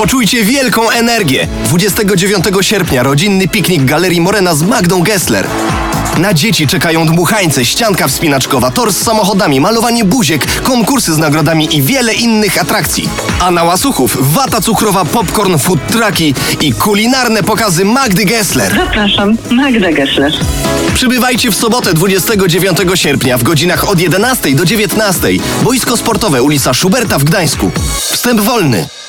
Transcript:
Poczujcie wielką energię. 29 sierpnia rodzinny piknik Galerii Morena z Magdą Gessler. Na dzieci czekają dmuchańce, ścianka wspinaczkowa, tor z samochodami, malowanie buziek, konkursy z nagrodami i wiele innych atrakcji. A na Łasuchów wata cukrowa, popcorn, food trucki i kulinarne pokazy Magdy Gessler. Zapraszam, Magda Gessler. Przybywajcie w sobotę 29 sierpnia w godzinach od 11 do 19. Boisko sportowe ulica Schuberta w Gdańsku. Wstęp wolny.